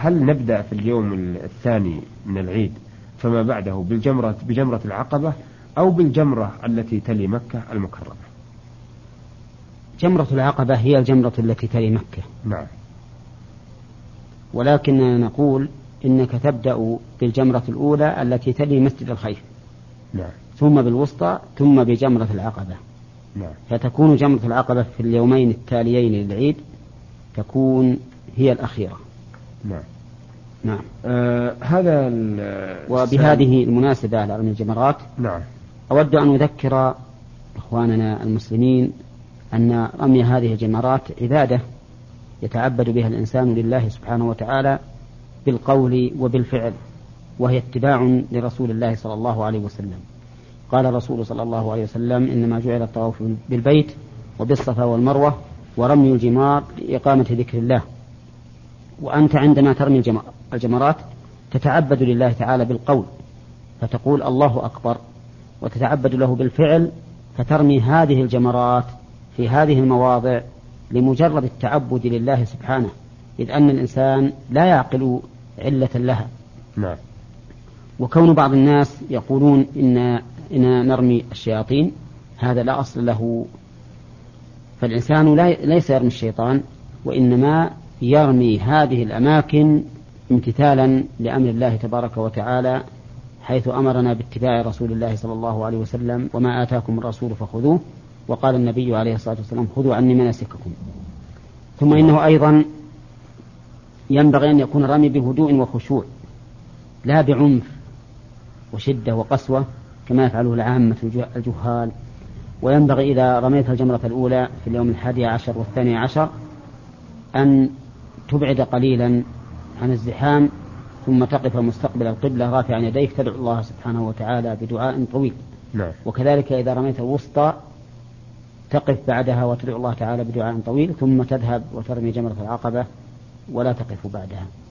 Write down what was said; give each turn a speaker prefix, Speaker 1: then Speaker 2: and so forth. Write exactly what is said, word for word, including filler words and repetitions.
Speaker 1: هل نبدأ في اليوم الثاني من العيد فما بعده بالجمرة بجمرة العقبة أو بالجمرة التي تلي مكة المكرمة؟
Speaker 2: جمرة العقبة هي الجمرة التي تلي مكة.
Speaker 1: نعم.
Speaker 2: ولكننا نقول إنك تبدأ بالجمرة الأولى التي تلي مسجد الخيف.
Speaker 1: نعم.
Speaker 2: ثم بالوسطى ثم بجمرة العقبة.
Speaker 1: نعم.
Speaker 2: فتكون جمرة العقبة في اليومين التاليين للعيد تكون هي الأخيرة.
Speaker 1: نعم.
Speaker 2: نعم.
Speaker 1: آه هذا
Speaker 2: وبهذه المناسبة على رمي الجمرات
Speaker 1: نعم
Speaker 2: أود أن أذكر إخواننا المسلمين أن رمي هذه الجمرات عبادة يتعبد بها الإنسان لله سبحانه وتعالى بالقول وبالفعل، وهي اتباع لرسول الله صلى الله عليه وسلم. قال الرسول صلى الله عليه وسلم: إنما جعل الطواف بالبيت وبالصفا والمروة ورمي الجمار لإقامة ذكر الله. وأنت عندما ترمي الجمرات تتعبد لله تعالى بالقول فتقول الله أكبر، وتتعبد له بالفعل فترمي هذه الجمرات في هذه المواضع لمجرد التعبد لله سبحانه، إذ أن الإنسان لا يعقل علة لها.
Speaker 1: نعم.
Speaker 2: وكون بعض الناس يقولون إن, إن نرمي الشياطين هذا لا أصل له، فالإنسان ليس يرمي الشيطان وإنما يرمي هذه الأماكن امتثالا لأمر الله تبارك وتعالى، حيث أمرنا باتباع رسول الله صلى الله عليه وسلم: وما آتاكم الرسول فخذوه، وقال النبي عليه الصلاة والسلام: خذوا عني مناسككم. ثم إنه أيضا ينبغي أن يكون الرمي بهدوء وخشوع لا بعنف وشدة وقسوة كما يفعله العامة الجهال. وينبغي إذا رميت الجمرة الأولى في اليوم الحادي عشر والثاني عشر أن تبعد قليلا عن الزحام، ثم تقف مستقبل القبلة رافعا يديك تدعو الله سبحانه وتعالى بدعاء طويل.
Speaker 1: نعم.
Speaker 2: وكذلك إذا رميت الوسطى تقف بعدها وتدعو الله تعالى بدعاء طويل، ثم تذهب وترمي جمرة العقبة ولا تقف بعدها.